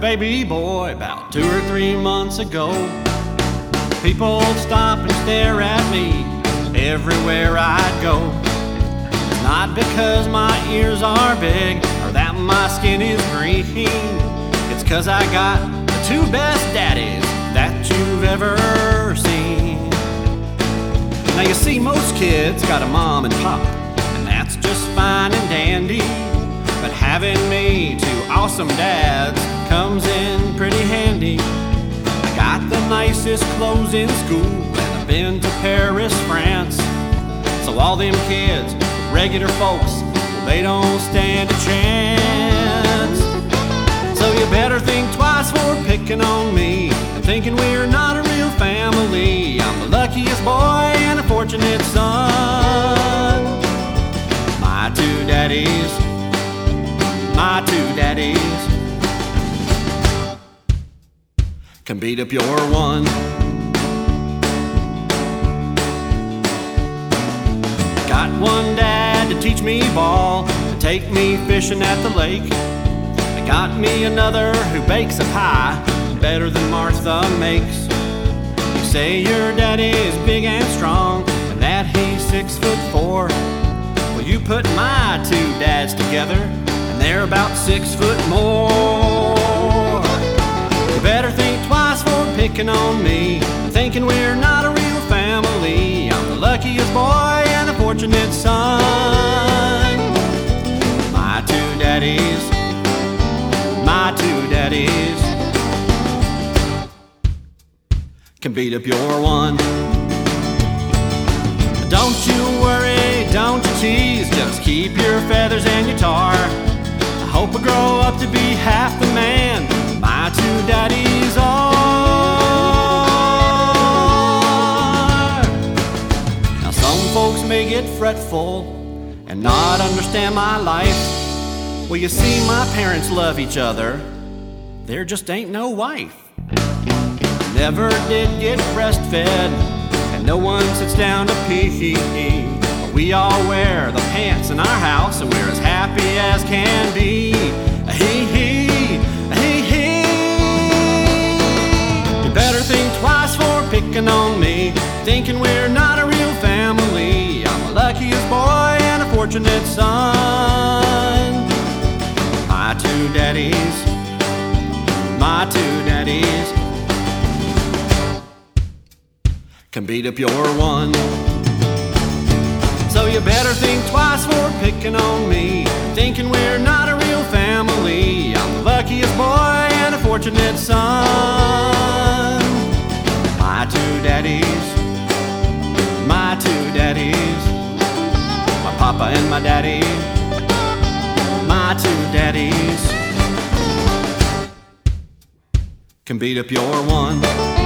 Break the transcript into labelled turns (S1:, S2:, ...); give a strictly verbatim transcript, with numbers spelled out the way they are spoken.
S1: baby boy about two or three months ago. People would stop and stare at me everywhere I'd go. It's not because my ears are big or that my skin is green. It's 'cause I got the two best daddies that you've ever seen. Now you see, most kids got a mom and pop, and that's just fine and dandy. But having me two awesome dads comes in pretty handy. I got the nicest clothes in school, and I've been to Paris, France. So all them kids, regular folks, well, they don't stand a chance. So you better think twice for picking on me and thinking we're not a real family. I'm the luckiest boy and a fortunate son. My two daddies, my two daddies can beat up your one. Got one dad to teach me ball, to take me fishing at the lake. I got me another who bakes a pie better than Martha makes. You say your daddy's big and strong and that he's six foot four. Well, you put my two dads together and they're about six foot more. You better think twice for picking on me, thinking we're not a real family. I'm the luckiest boy and a fortunate son. My two daddies, my two daddies can beat up your one. Don't you worry, don't you tease, just keep your feathers and your tar. I hope I grow up to be half the man my two daddies are. Now some folks may get fretful and not understand my life. Well, you see, my parents love each other, there just ain't no wife. Never did get breastfed, and no one sits down to pee. We all wear the pants in our house, and we're as happy as can be. Hee hee, hee hee. You better think twice for picking on me, thinking we're not a real family. I'm the luckiest boy and a fortunate son. My two daddies, my two daddies can beat up your one. So you better think twice for picking on me, thinking we're not a real family. I'm the luckiest boy and a fortunate son. My two daddies, my two daddies, my papa and my daddy, my two daddies can beat up your one.